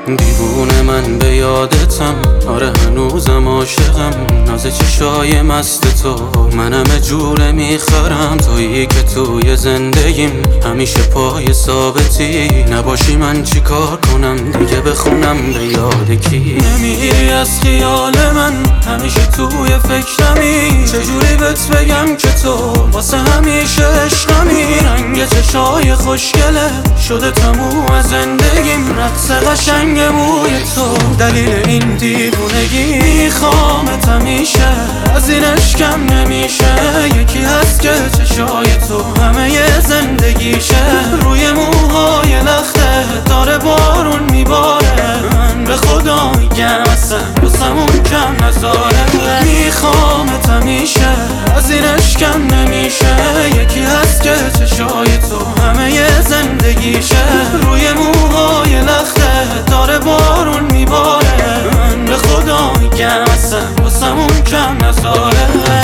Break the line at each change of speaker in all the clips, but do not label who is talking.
دیوونه من به یادتم، آره هنوزم عاشقم. ناز چشای مست تو منم جوره میخرم. تویی که توی زندگیم همیشه پای ثابتی. نباشی من چی کار کنم دیگه، بخونم به یاد کی؟ نمیری از خیال من، همیشه توی فکرمی. چجوری بهت بگم که تو واسه همیشه عشقمی؟ رنگ چشای خوشگله شده تموم زندگیم. رقص قشنگ موی تو دلیل این دیوونگی. میخوامت همیشه، از این عشقم نمیشه. یکی هست که چشای تو همه زندگیشه. روی موهای لخته داره بارون میباره. من به خدا میگم اصلا بسمون کم نزاره. میخوامت همیشه، از این عشقم نمیشه. یکی هست که چشای تو همه زندگیشه. روی موهای لخته داره بارون میباره. من به خدا میگم اصلا بسمون کم نزاره.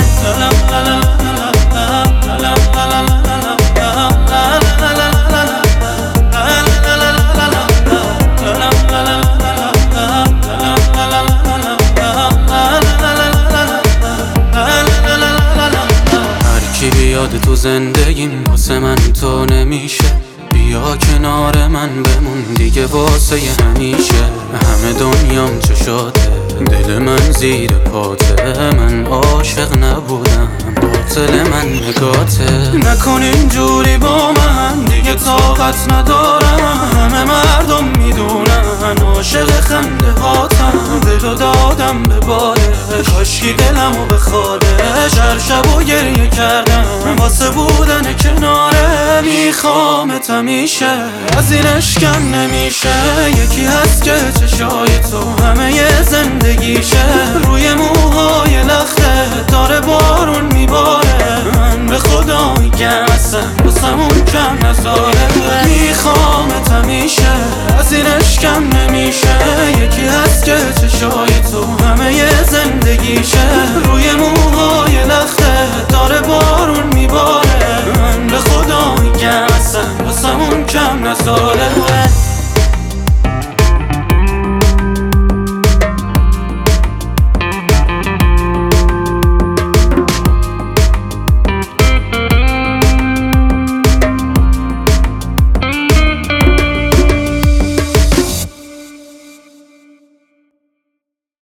بیاد تو زندگیم واسه من تو نمیشه. بیا کنار من بمون دیگه واسه همیشه. همه دنیام چشاته، دل من زیر پاته. من عاشق نبودم، باطل من نگاته. نکن اینجوری با من دیگه، طاقت ندارم. همه مردم میدونن عاشق خنده هاتم. دلو دادم به باده، کاشکی دلمو بخوادش. هر شب و گریه کردم واسه بودن کناره. میخوامت همیشه، از این عشقم نمیشه. یکی هست که چشای تو همه زندگیشه. روی موهای لخته داره بارون میباره. من به خدا میگم اصلا بسمون کم نزاره. میخوامت همیشه، از این عشقم نمیشه. یکی هست که چشای تو همه زندگیشه. روی